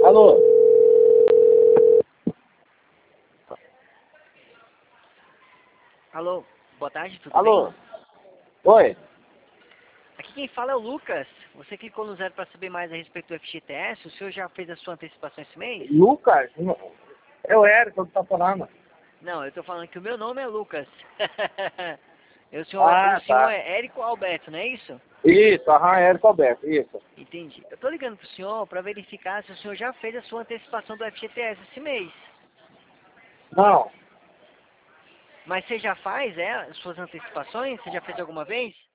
Alô? Alô, boa tarde, tudo Alô? bem? Oi? Aqui quem fala é o Lucas. Você clicou no 0 para saber mais a respeito do FGTS. O senhor já fez a sua antecipação esse mês? Lucas? É o Érico que tá falando. Não, eu tô falando que o meu nome é Lucas. o Ah, senhor tá. é Érico Alberto, não é isso? Isso, Érico Alberto, isso. Entendi. Eu tô ligando pro senhor para verificar se o senhor já fez a sua antecipação do FGTS esse mês. Não, Mas você já faz, as suas antecipações? Você já fez alguma vez?